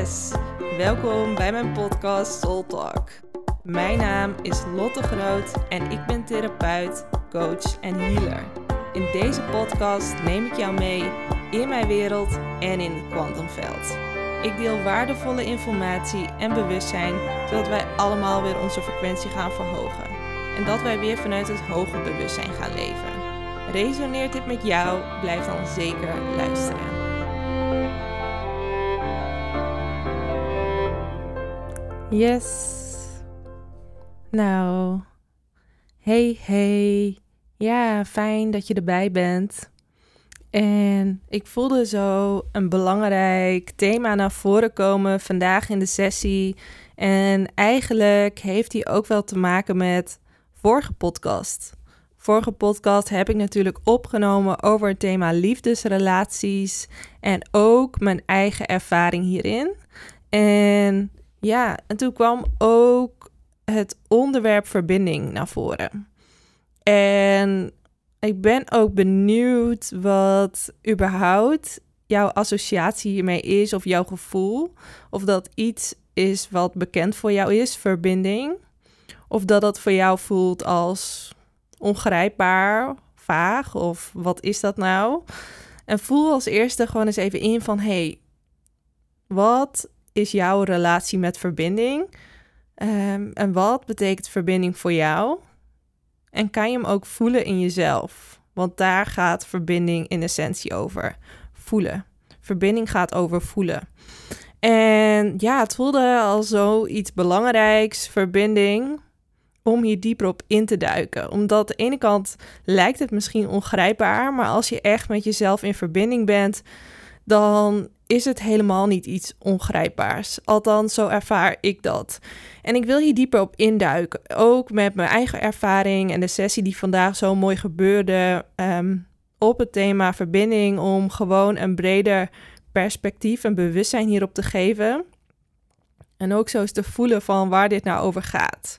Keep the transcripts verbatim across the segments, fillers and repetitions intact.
Yes, welkom bij mijn podcast Soul Talk. Mijn naam is Lotte Groot en ik ben therapeut, coach en healer. In deze podcast neem ik jou mee in mijn wereld en in het kwantumveld. Ik deel waardevolle informatie en bewustzijn, zodat wij allemaal weer onze frequentie gaan verhogen. En dat wij weer vanuit het hoger bewustzijn gaan leven. Resoneert dit met jou? Blijf dan zeker luisteren. Yes. Nou, hey hey. Ja, fijn dat je erbij bent. En ik voelde zo een belangrijk thema naar voren komen vandaag in de sessie. En eigenlijk heeft die ook wel te maken met vorige podcast. Vorige podcast heb ik natuurlijk opgenomen over het thema liefdesrelaties en ook mijn eigen ervaring hierin. En ja, en toen kwam ook het onderwerp verbinding naar voren. En ik ben ook benieuwd wat überhaupt jouw associatie hiermee is of jouw gevoel. Of dat iets is wat bekend voor jou is, verbinding. Of dat dat voor jou voelt als ongrijpbaar, vaag of wat is dat nou? En voel als eerste gewoon eens even in van, hey, wat is jouw relatie met verbinding? Um, en wat betekent verbinding voor jou? En kan je hem ook voelen in jezelf? Want daar gaat verbinding in essentie over. Voelen. Verbinding gaat over voelen. En ja, het voelde al zoiets belangrijks, verbinding, om hier dieper op in te duiken. Omdat aan de ene kant lijkt het misschien ongrijpbaar, maar als je echt met jezelf in verbinding bent, dan is het helemaal niet iets ongrijpbaars. Althans, zo ervaar ik dat. En ik wil hier dieper op induiken. Ook met mijn eigen ervaring en de sessie die vandaag zo mooi gebeurde um, op het thema verbinding, om gewoon een breder perspectief en bewustzijn hierop te geven. En ook zo eens te voelen van waar dit nou over gaat.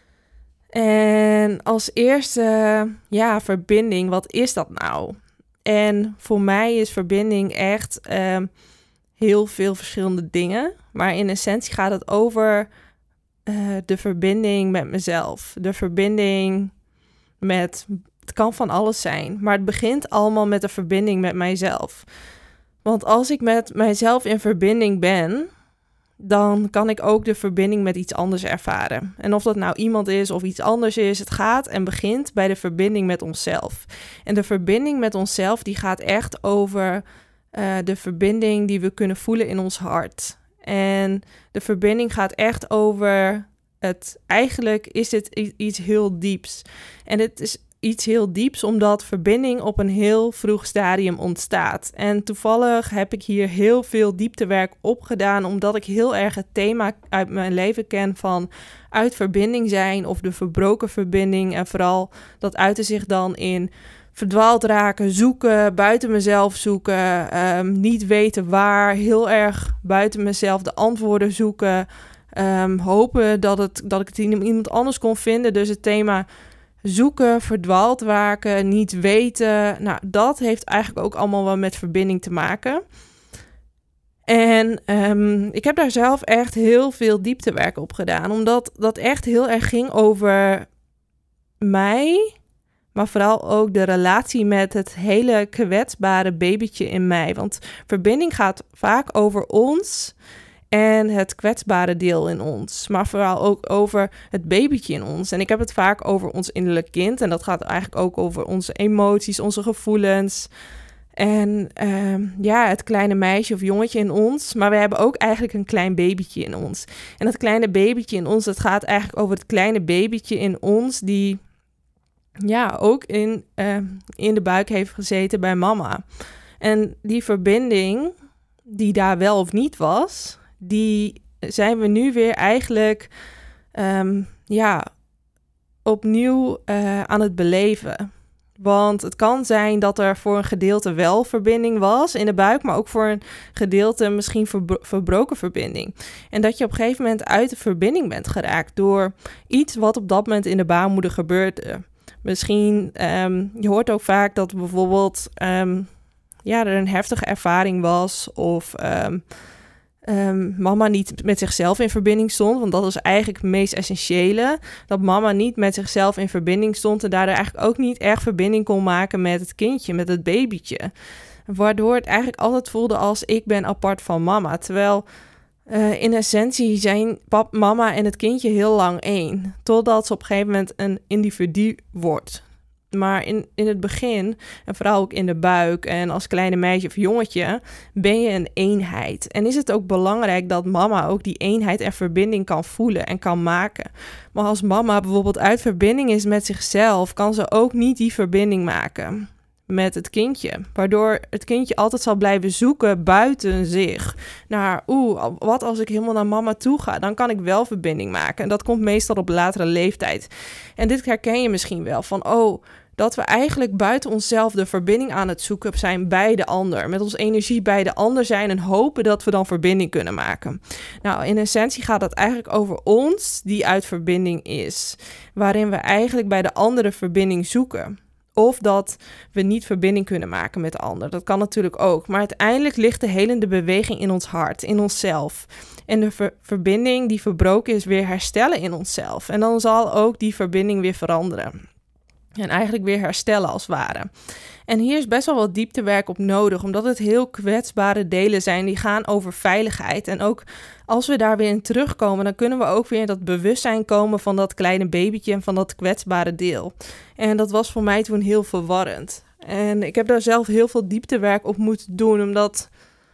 En als eerste, ja, verbinding, wat is dat nou? En voor mij is verbinding echt um, heel veel verschillende dingen. Maar in essentie gaat het over uh, de verbinding met mezelf. De verbinding met, het kan van alles zijn. Maar het begint allemaal met de verbinding met mijzelf. Want als ik met mijzelf in verbinding ben, dan kan ik ook de verbinding met iets anders ervaren. En of dat nou iemand is of iets anders is, het gaat en begint bij de verbinding met onszelf. En de verbinding met onszelf, die gaat echt over uh, de verbinding die we kunnen voelen in ons hart. En de verbinding gaat echt over het, eigenlijk is het iets heel dieps. En het is iets heel dieps, omdat verbinding op een heel vroeg stadium ontstaat. En toevallig heb ik hier heel veel dieptewerk op gedaan, omdat ik heel erg het thema uit mijn leven ken van uit verbinding zijn of de verbroken verbinding. En vooral dat uitte zich dan in verdwaald raken, zoeken, buiten mezelf zoeken, um, niet weten waar, heel erg buiten mezelf de antwoorden zoeken, um, hopen dat, het, dat ik het in iemand anders kon vinden. Dus het thema zoeken, verdwaald raken, niet weten. Nou, dat heeft eigenlijk ook allemaal wel met verbinding te maken. En um, ik heb daar zelf echt heel veel dieptewerk op gedaan. Omdat dat echt heel erg ging over mij. Maar vooral ook de relatie met het hele kwetsbare babytje in mij. Want verbinding gaat vaak over ons en het kwetsbare deel in ons. Maar vooral ook over het babytje in ons. En ik heb het vaak over ons innerlijk kind. En dat gaat eigenlijk ook over onze emoties, onze gevoelens. En uh, ja, het kleine meisje of jongetje in ons. Maar we hebben ook eigenlijk een klein babytje in ons. En dat kleine babytje in ons, dat gaat eigenlijk over het kleine babytje in ons die ja, ook in, uh, in de buik heeft gezeten bij mama. En die verbinding die daar wel of niet was, die zijn we nu weer eigenlijk um, ja, opnieuw uh, aan het beleven. Want het kan zijn dat er voor een gedeelte wel verbinding was in de buik, maar ook voor een gedeelte misschien verbro- verbroken verbinding. En dat je op een gegeven moment uit de verbinding bent geraakt door iets wat op dat moment in de baarmoeder gebeurde. Misschien, um, je hoort ook vaak dat bijvoorbeeld um, ja, er een heftige ervaring was of um, um, mama niet met zichzelf in verbinding stond. Want dat is eigenlijk het meest essentiële. Dat mama niet met zichzelf in verbinding stond en daardoor eigenlijk ook niet echt verbinding kon maken met het kindje, met het babytje. Waardoor het eigenlijk altijd voelde als ik ben apart van mama. Terwijl uh, in essentie zijn pap, mama en het kindje heel lang één. Totdat ze op een gegeven moment een individu wordt. Maar in, in het begin, en vooral ook in de buik en als kleine meisje of jongetje, ben je een eenheid. En is het ook belangrijk dat mama ook die eenheid en verbinding kan voelen en kan maken. Maar als mama bijvoorbeeld uit verbinding is met zichzelf, kan ze ook niet die verbinding maken met het kindje. Waardoor het kindje altijd zal blijven zoeken buiten zich. Naar, oeh, wat als ik helemaal naar mama toe ga? Dan kan ik wel verbinding maken. En dat komt meestal op latere leeftijd. En dit herken je misschien wel. Van, oh, dat we eigenlijk buiten onszelf de verbinding aan het zoeken zijn bij de ander. Met onze energie bij de ander zijn en hopen dat we dan verbinding kunnen maken. Nou, in essentie gaat het eigenlijk over ons die uit verbinding is. Waarin we eigenlijk bij de andere verbinding zoeken. Of dat we niet verbinding kunnen maken met de ander. Dat kan natuurlijk ook. Maar uiteindelijk ligt de helende beweging in ons hart, in onszelf. En de ver- verbinding die verbroken is weer herstellen in onszelf. En dan zal ook die verbinding weer veranderen. En eigenlijk weer herstellen als het ware. En hier is best wel wat dieptewerk op nodig, omdat het heel kwetsbare delen zijn die gaan over veiligheid. En ook als we daar weer in terugkomen, dan kunnen we ook weer in dat bewustzijn komen van dat kleine babytje en van dat kwetsbare deel. En dat was voor mij toen heel verwarrend. En ik heb daar zelf heel veel dieptewerk op moeten doen, omdat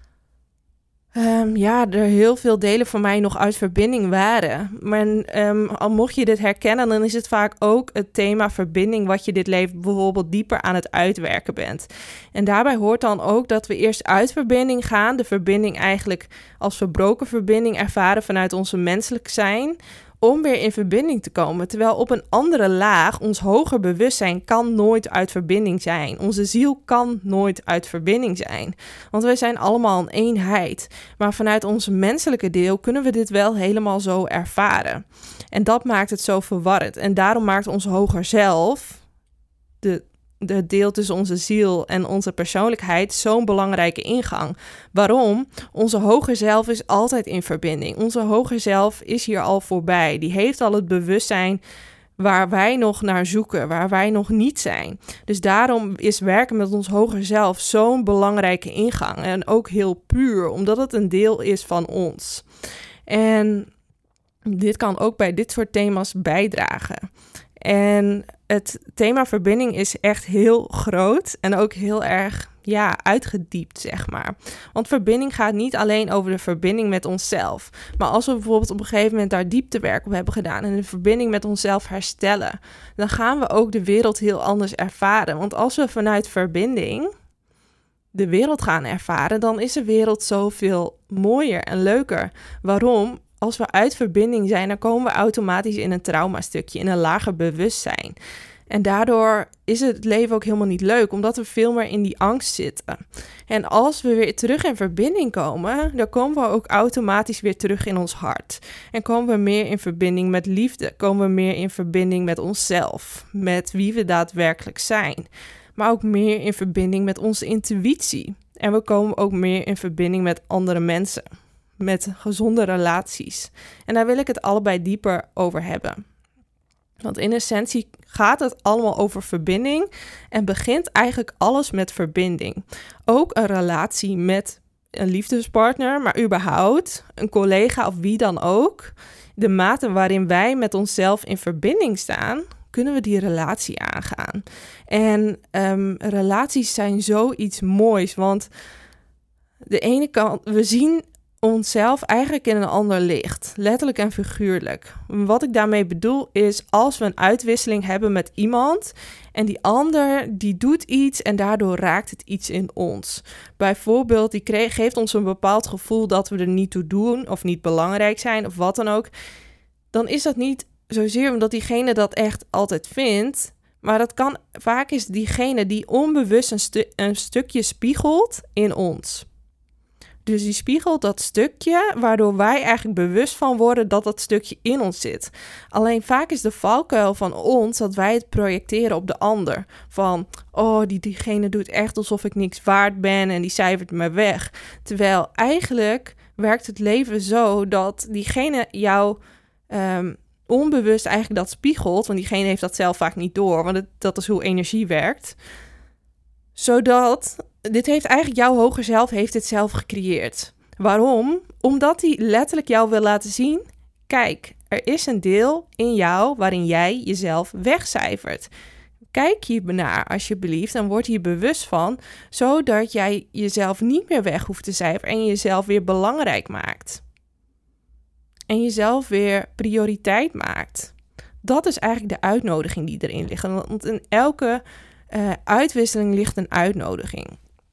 Um, ja, er heel veel delen van mij nog uit verbinding waren. Maar um, al mocht je dit herkennen, dan is het vaak ook het thema verbinding wat je dit leven bijvoorbeeld dieper aan het uitwerken bent. En daarbij hoort dan ook dat we eerst uit verbinding gaan, de verbinding eigenlijk als verbroken verbinding ervaren vanuit onze menselijk zijn, om weer in verbinding te komen. Terwijl op een andere laag, ons hoger bewustzijn kan nooit uit verbinding zijn. Onze ziel kan nooit uit verbinding zijn. Want wij zijn allemaal een eenheid. Maar vanuit onze menselijke deel kunnen we dit wel helemaal zo ervaren. En dat maakt het zo verwarrend. En daarom maakt ons hoger zelf, de het deel tussen onze ziel en onze persoonlijkheid, zo'n belangrijke ingang. Waarom? Onze hoger zelf is altijd in verbinding. Onze hoger zelf is hier al voorbij. Die heeft al het bewustzijn waar wij nog naar zoeken, waar wij nog niet zijn. Dus daarom is werken met ons hoger zelf zo'n belangrijke ingang. En ook heel puur, omdat het een deel is van ons. En dit kan ook bij dit soort thema's bijdragen. En het thema verbinding is echt heel groot en ook heel erg ja, uitgediept, zeg maar. Want verbinding gaat niet alleen over de verbinding met onszelf. Maar als we bijvoorbeeld op een gegeven moment daar dieptewerk op hebben gedaan en de verbinding met onszelf herstellen, dan gaan we ook de wereld heel anders ervaren. Want als we vanuit verbinding de wereld gaan ervaren, dan is de wereld zoveel mooier en leuker. Waarom? Als we uit verbinding zijn, dan komen we automatisch in een traumastukje, in een lager bewustzijn. En daardoor is het leven ook helemaal niet leuk, omdat we veel meer in die angst zitten. En als we weer terug in verbinding komen, dan komen we ook automatisch weer terug in ons hart. En komen we meer in verbinding met liefde, komen we meer in verbinding met onszelf, met wie we daadwerkelijk zijn. Maar ook meer in verbinding met onze intuïtie. En we komen ook meer in verbinding met andere mensen, met gezonde relaties. En daar wil ik het allebei dieper over hebben. Want in essentie gaat het allemaal over verbinding en begint eigenlijk alles met verbinding. Ook een relatie met een liefdespartner, maar überhaupt een collega of wie dan ook. De mate waarin wij met onszelf in verbinding staan, kunnen we die relatie aangaan. En um, relaties zijn zoiets moois, want de ene kant, we zien onszelf eigenlijk in een ander licht, letterlijk en figuurlijk. Wat ik daarmee bedoel is, als we een uitwisseling hebben met iemand en die ander die doet iets en daardoor raakt het iets in ons. Bijvoorbeeld, die kreeg, geeft ons een bepaald gevoel dat we er niet toe doen of niet belangrijk zijn of wat dan ook. Dan is dat niet zozeer omdat diegene dat echt altijd vindt, maar dat kan vaak is diegene die onbewust een, stu- een stukje spiegelt in ons. Dus die spiegelt dat stukje, waardoor wij eigenlijk bewust van worden dat dat stukje in ons zit. Alleen vaak is de valkuil van ons dat wij het projecteren op de ander. Van, oh, die, diegene doet echt alsof ik niks waard ben en die cijfert me weg. Terwijl eigenlijk werkt het leven zo dat diegene jou um, onbewust eigenlijk dat spiegelt, want diegene heeft dat zelf vaak niet door, want het, dat is hoe energie werkt. Zodat, dit heeft eigenlijk jouw hoger zelf heeft het zelf gecreëerd. Waarom? Omdat hij letterlijk jou wil laten zien, kijk, er is een deel in jou waarin jij jezelf wegcijfert. Kijk hier naar alsjeblieft en word hier bewust van, zodat jij jezelf niet meer weg hoeft te cijferen en jezelf weer belangrijk maakt. En jezelf weer prioriteit maakt. Dat is eigenlijk de uitnodiging die erin ligt. Want in elke uh, uitwisseling ligt een uitnodiging.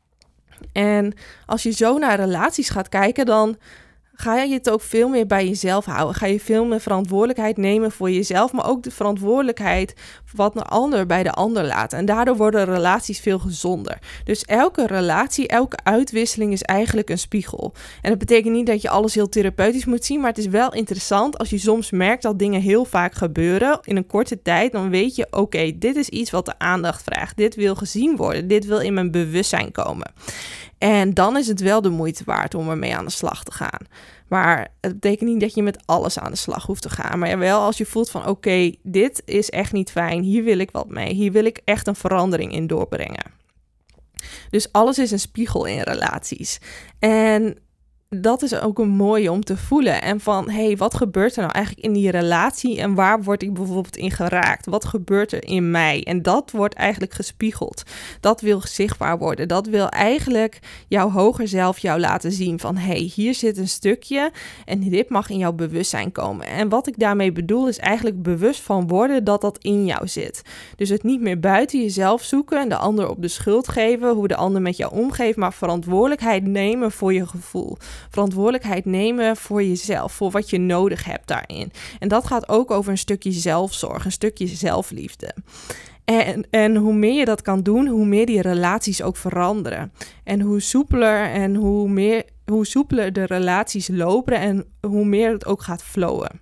En als je zo naar relaties gaat kijken, dan ga je het ook veel meer bij jezelf houden. Ga je veel meer verantwoordelijkheid nemen voor jezelf, maar ook de verantwoordelijkheid wat een ander bij de ander laat. En daardoor worden relaties veel gezonder. Dus elke relatie, elke uitwisseling is eigenlijk een spiegel. En dat betekent niet dat je alles heel therapeutisch moet zien, maar het is wel interessant als je soms merkt dat dingen heel vaak gebeuren in een korte tijd. Dan weet je, oké, okay, dit is iets wat de aandacht vraagt. Dit wil gezien worden. Dit wil in mijn bewustzijn komen. En dan is het wel de moeite waard om ermee aan de slag te gaan. Maar het betekent niet dat je met alles aan de slag hoeft te gaan. Maar wel als je voelt van oké, okay, dit is echt niet fijn. Hier wil ik wat mee. Hier wil ik echt een verandering in doorbrengen. Dus alles is een spiegel in relaties. En dat is ook een mooie om te voelen. En van, hé, hey, wat gebeurt er nou eigenlijk in die relatie? En waar word ik bijvoorbeeld in geraakt? Wat gebeurt er in mij? En dat wordt eigenlijk gespiegeld. Dat wil zichtbaar worden. Dat wil eigenlijk jouw hoger zelf jou laten zien. Van, hé, hey, hier zit een stukje en dit mag in jouw bewustzijn komen. En wat ik daarmee bedoel is eigenlijk bewust van worden dat dat in jou zit. Dus het niet meer buiten jezelf zoeken en de ander op de schuld geven. Hoe de ander met jou omgeeft. Maar verantwoordelijkheid nemen voor je gevoel. Verantwoordelijkheid nemen voor jezelf, voor wat je nodig hebt daarin. En dat gaat ook over een stukje zelfzorg, een stukje zelfliefde. En, en hoe meer je dat kan doen, hoe meer die relaties ook veranderen. En hoe soepeler en hoe, meer, hoe soepeler de relaties lopen en hoe meer het ook gaat flowen.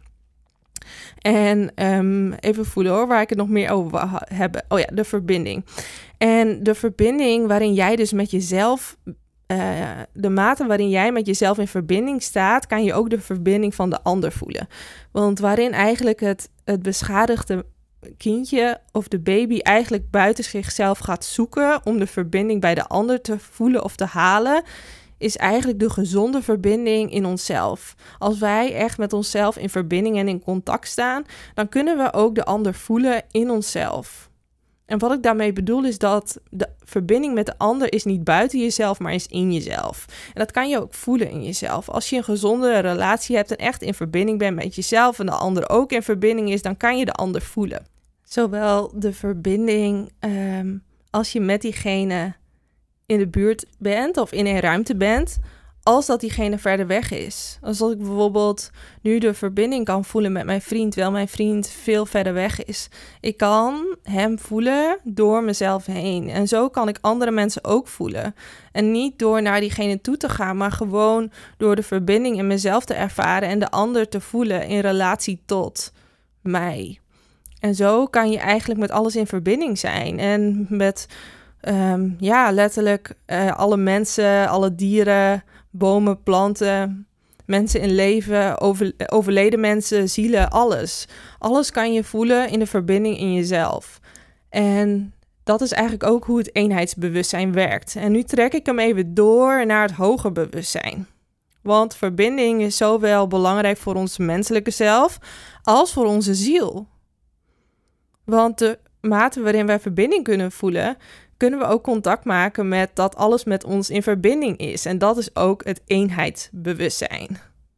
En um, even voelen hoor, waar ik het nog meer over wil hebben. Oh ja, de verbinding. En de verbinding waarin jij dus met jezelf... Uh, de mate waarin jij met jezelf in verbinding staat, kan je ook de verbinding van de ander voelen. Want waarin eigenlijk het, het beschadigde kindje of de baby eigenlijk buiten zichzelf gaat zoeken om de verbinding bij de ander te voelen of te halen, is eigenlijk de gezonde verbinding in onszelf. Als wij echt met onszelf in verbinding en in contact staan, dan kunnen we ook de ander voelen in onszelf. En wat ik daarmee bedoel is dat de verbinding met de ander is niet buiten jezelf, maar is in jezelf. En dat kan je ook voelen in jezelf. Als je een gezonde relatie hebt en echt in verbinding bent met jezelf en de ander ook in verbinding is, dan kan je de ander voelen. Zowel de verbinding um, als je met diegene in de buurt bent of in een ruimte bent, als dat diegene verder weg is. Als ik bijvoorbeeld nu de verbinding kan voelen met mijn vriend, terwijl mijn vriend veel verder weg is. Ik kan hem voelen door mezelf heen. En zo kan ik andere mensen ook voelen. En niet door naar diegene toe te gaan, maar gewoon door de verbinding in mezelf te ervaren en de ander te voelen in relatie tot mij. En zo kan je eigenlijk met alles in verbinding zijn. En met, um, ja, letterlijk uh, alle mensen, alle dieren, bomen, planten, mensen in leven, over, overleden mensen, zielen, alles. Alles kan je voelen in de verbinding in jezelf. En dat is eigenlijk ook hoe het eenheidsbewustzijn werkt. En nu trek ik hem even door naar het hoger bewustzijn. Want verbinding is zowel belangrijk voor ons menselijke zelf als voor onze ziel. Want de mate waarin wij verbinding kunnen voelen, kunnen we ook contact maken met dat alles met ons in verbinding is. En dat is ook het eenheidsbewustzijn.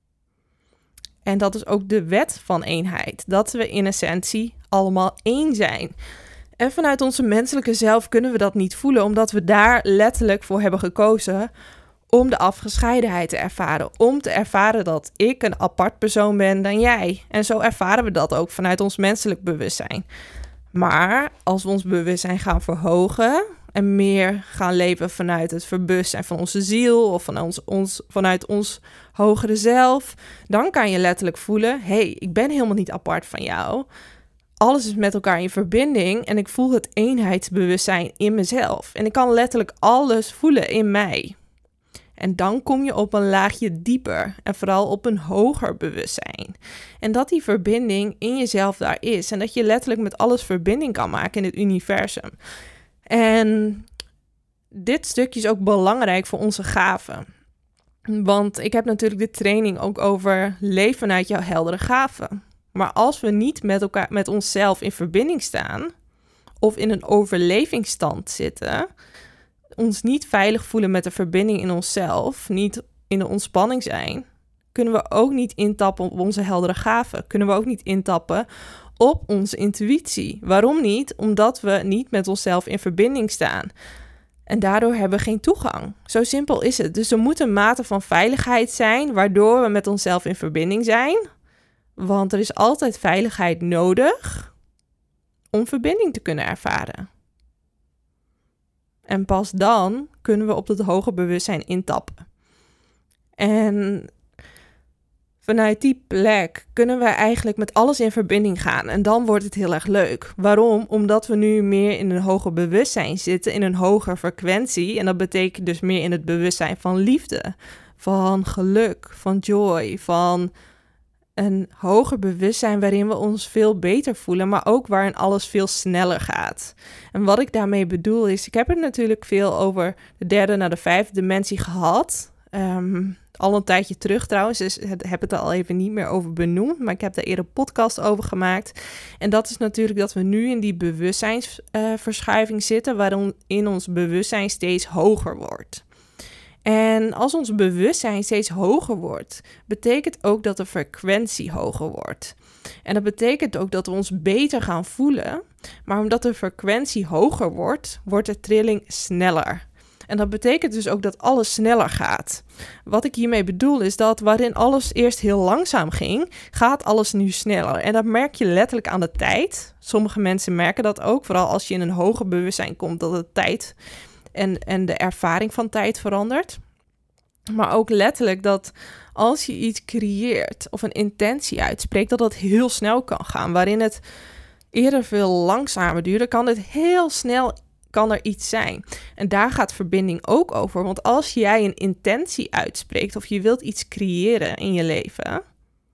En dat is ook de wet van eenheid. Dat we in essentie allemaal één zijn. En vanuit onze menselijke zelf kunnen we dat niet voelen, omdat we daar letterlijk voor hebben gekozen om de afgescheidenheid te ervaren. Om te ervaren dat ik een apart persoon ben dan jij. En zo ervaren we dat ook vanuit ons menselijk bewustzijn. Maar als we ons bewustzijn gaan verhogen en meer gaan leven vanuit het bewustzijn van onze ziel of van ons, ons, vanuit ons hogere zelf, dan kan je letterlijk voelen, hé, hey, ik ben helemaal niet apart van jou. Alles is met elkaar in verbinding en ik voel het eenheidsbewustzijn in mezelf. En ik kan letterlijk alles voelen in mij. En dan kom je op een laagje dieper en vooral op een hoger bewustzijn. En dat die verbinding in jezelf daar is en dat je letterlijk met alles verbinding kan maken in het universum. En dit stukje is ook belangrijk voor onze gaven. Want ik heb natuurlijk de training ook over leven vanuit jouw heldere gaven. Maar als we niet met elkaar, met onszelf in verbinding staan of in een overlevingsstand zitten, ons niet veilig voelen met de verbinding in onszelf, niet in de ontspanning zijn, kunnen we ook niet intappen op onze heldere gaven. Kunnen we ook niet intappen op onze intuïtie. Waarom niet? Omdat we niet met onszelf in verbinding staan. En daardoor hebben we geen toegang. Zo simpel is het. Dus er moet een mate van veiligheid zijn, waardoor we met onszelf in verbinding zijn. Want er is altijd veiligheid nodig om verbinding te kunnen ervaren. En pas dan kunnen we op dat hoger bewustzijn intappen. En vanuit die plek kunnen we eigenlijk met alles in verbinding gaan. En dan wordt het heel erg leuk. Waarom? Omdat we nu meer in een hoger bewustzijn zitten, in een hoger frequentie. En dat betekent dus meer in het bewustzijn van liefde, van geluk, van joy, van een hoger bewustzijn waarin we ons veel beter voelen, maar ook waarin alles veel sneller gaat. En wat ik daarmee bedoel is, ik heb het natuurlijk veel over de derde naar de vijfde dimensie gehad. Um, al een tijdje terug trouwens, dus ik heb het er al even niet meer over benoemd, maar ik heb daar eerder een podcast over gemaakt. En dat is natuurlijk dat we nu in die bewustzijnsverschuiving uh, zitten, waarin ons bewustzijn steeds hoger wordt. En als ons bewustzijn steeds hoger wordt, betekent ook dat de frequentie hoger wordt. En dat betekent ook dat we ons beter gaan voelen, maar omdat de frequentie hoger wordt, wordt de trilling sneller. En dat betekent dus ook dat alles sneller gaat. Wat ik hiermee bedoel is dat waarin alles eerst heel langzaam ging, gaat alles nu sneller. En dat merk je letterlijk aan de tijd. Sommige mensen merken dat ook, vooral als je in een hoger bewustzijn komt, dat de tijd en, en de ervaring van tijd verandert. Maar ook letterlijk dat als je iets creëert of een intentie uitspreekt, dat dat heel snel kan gaan. Waarin het eerder veel langzamer duurde, kan het heel snel kan er iets zijn. En daar gaat verbinding ook over. Want als jij een intentie uitspreekt of je wilt iets creëren in je leven,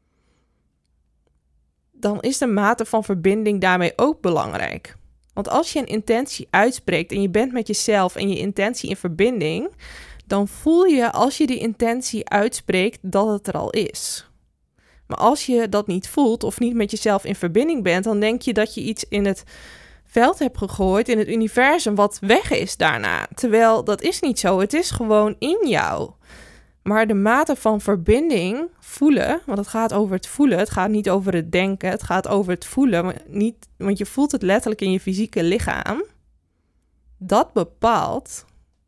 dan is de mate van verbinding daarmee ook belangrijk. Want als je een intentie uitspreekt en je bent met jezelf en je intentie in verbinding, dan voel je als je die intentie uitspreekt dat het er al is. Maar als je dat niet voelt of niet met jezelf in verbinding bent, dan denk je dat je iets in het veld hebt gegooid, in het universum, wat weg is daarna. Terwijl dat is niet zo, het is gewoon in jou. Maar de mate van verbinding, voelen, want het gaat over het voelen, het gaat niet over het denken, het gaat over het voelen, maar niet, want je voelt het letterlijk in je fysieke lichaam. Dat bepaalt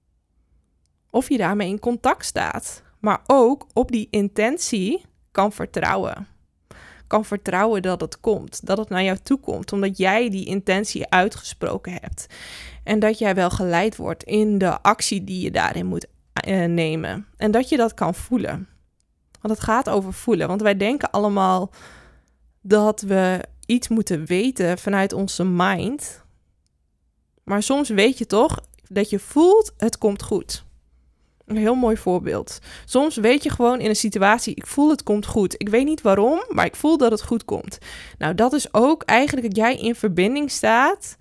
of je daarmee in contact staat. Maar ook op die intentie kan vertrouwen. Kan vertrouwen dat het komt, dat het naar jou toe komt, omdat jij die intentie uitgesproken hebt. En dat jij wel geleid wordt in de actie die je daarin moet uh, nemen. En dat je dat kan voelen. Want het gaat over voelen. Want wij denken allemaal dat we iets moeten weten vanuit onze mind. Maar soms weet je toch dat je voelt, het komt goed. Een heel mooi voorbeeld. Soms weet je gewoon in een situatie, ik voel het komt goed. Ik weet niet waarom, maar ik voel dat het goed komt. Nou, dat is ook eigenlijk dat jij in verbinding staat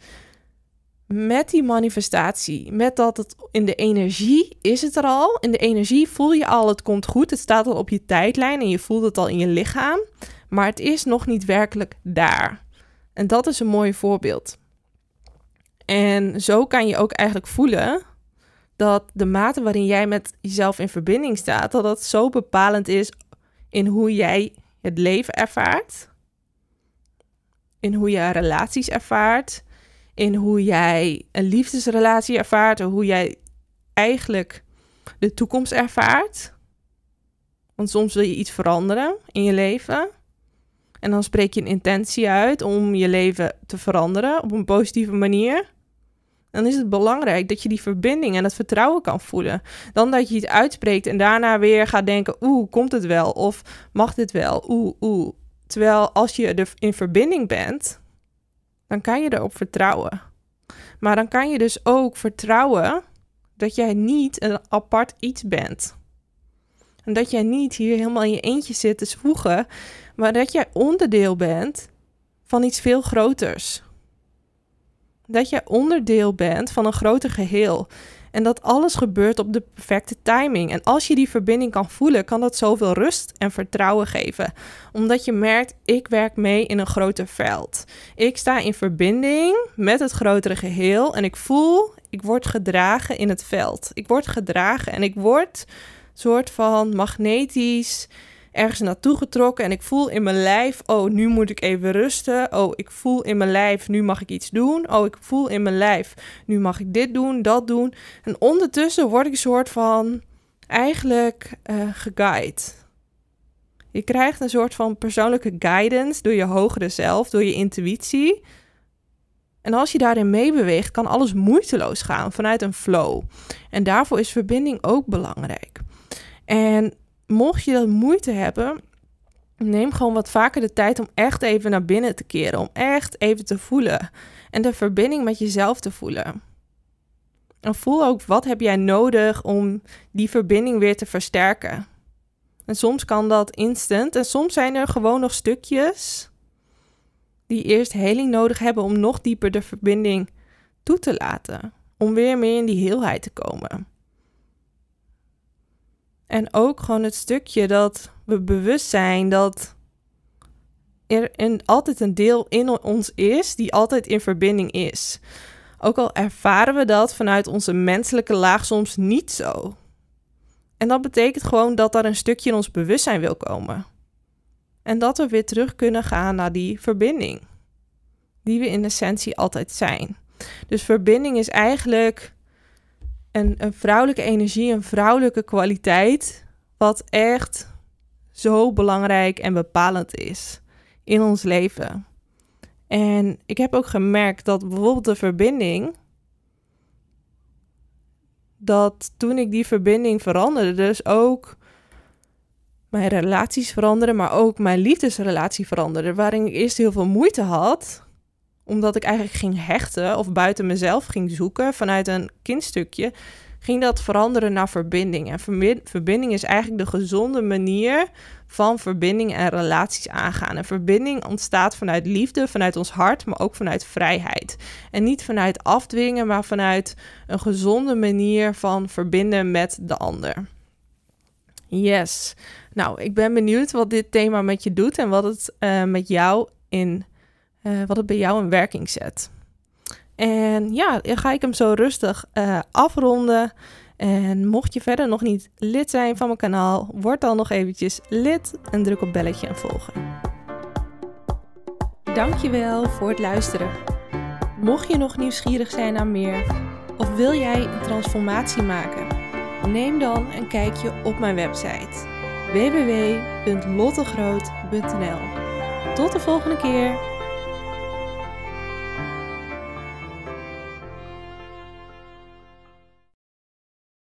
met die manifestatie. Met dat het in de energie is het er al. In de energie voel je al, het komt goed. Het staat al op je tijdlijn en je voelt het al in je lichaam. Maar het is nog niet werkelijk daar. En dat is een mooi voorbeeld. En zo kan je ook eigenlijk voelen dat de mate waarin jij met jezelf in verbinding staat, dat dat zo bepalend is in hoe jij het leven ervaart, in hoe je relaties ervaart, in hoe jij een liefdesrelatie ervaart, of hoe jij eigenlijk de toekomst ervaart. Want soms wil je iets veranderen in je leven en dan spreek je een intentie uit om je leven te veranderen op een positieve manier. Dan is het belangrijk dat je die verbinding en het vertrouwen kan voelen. Dan dat je iets uitspreekt en daarna weer gaat denken, oeh, komt het wel? Of mag dit wel? Oeh, oeh. Terwijl als je er in verbinding bent, dan kan je erop vertrouwen. Maar dan kan je dus ook vertrouwen dat jij niet een apart iets bent. En dat jij niet hier helemaal in je eentje zit te zwoegen, maar dat jij onderdeel bent van iets veel groters. Dat jij onderdeel bent van een groter geheel. En dat alles gebeurt op de perfecte timing. En als je die verbinding kan voelen, kan dat zoveel rust en vertrouwen geven. Omdat je merkt, ik werk mee in een groter veld. Ik sta in verbinding met het grotere geheel. En ik voel, ik word gedragen in het veld. Ik word gedragen en ik word soort van magnetisch ergens naartoe getrokken. En ik voel in mijn lijf, oh, nu moet ik even rusten. Oh, ik voel in mijn lijf, nu mag ik iets doen. Oh, ik voel in mijn lijf, nu mag ik dit doen, dat doen. En ondertussen word ik een soort van eigenlijk uh, geguide. Je krijgt een soort van persoonlijke guidance door je hogere zelf, door je intuïtie. En als je daarin meebeweegt, kan alles moeiteloos gaan vanuit een flow. En daarvoor is verbinding ook belangrijk. En mocht je dat moeite hebben, neem gewoon wat vaker de tijd om echt even naar binnen te keren. Om echt even te voelen. En de verbinding met jezelf te voelen. En voel ook, wat heb jij nodig om die verbinding weer te versterken. En soms kan dat instant. En soms zijn er gewoon nog stukjes die eerst heling nodig hebben om nog dieper de verbinding toe te laten. Om weer meer in die heelheid te komen. En ook gewoon het stukje dat we bewust zijn dat er een, altijd een deel in ons is die altijd in verbinding is. Ook al ervaren we dat vanuit onze menselijke laag soms niet zo. En dat betekent gewoon dat er een stukje in ons bewustzijn wil komen. En dat we weer terug kunnen gaan naar die verbinding. Die we in essentie altijd zijn. Dus verbinding is eigenlijk een, een vrouwelijke energie, een vrouwelijke kwaliteit, wat echt zo belangrijk en bepalend is in ons leven. En ik heb ook gemerkt dat bijvoorbeeld de verbinding, dat toen ik die verbinding veranderde, dus ook mijn relaties veranderden, maar ook mijn liefdesrelatie veranderde, waarin ik eerst heel veel moeite had, omdat ik eigenlijk ging hechten of buiten mezelf ging zoeken vanuit een kindstukje, ging dat veranderen naar verbinding. En verbinding is eigenlijk de gezonde manier van verbinding en relaties aangaan. En verbinding ontstaat vanuit liefde, vanuit ons hart, maar ook vanuit vrijheid. En niet vanuit afdwingen, maar vanuit een gezonde manier van verbinden met de ander. Yes. Nou, ik ben benieuwd wat dit thema met je doet en wat het uh, met jou in, uh, wat het bij jou in werking zet. En ja, dan ga ik hem zo rustig uh, afronden. En mocht je verder nog niet lid zijn van mijn kanaal, word dan nog eventjes lid en druk op belletje en volgen. Dankjewel voor het luisteren. Mocht je nog nieuwsgierig zijn naar meer, of wil jij een transformatie maken, neem dan een kijkje op mijn website w w w punt lottegroot punt n l. Tot de volgende keer!